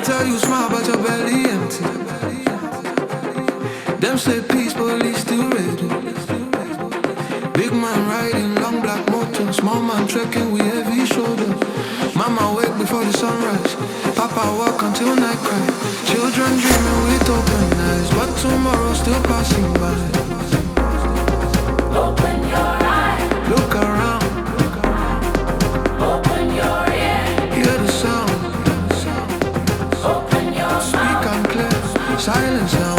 tell you smile, but your belly empty. Them say peace, police still ready. Big man riding, long black motor. Small man trekking with heavy shoulder. Mama wake before the sunrise. Papa walk until night cry. Children dreaming with open eyes, but tomorrow still passing by. Open your eyes. Look around. Open your ears. Hear the sound. Open your Speak mouth. and clear. Silence now.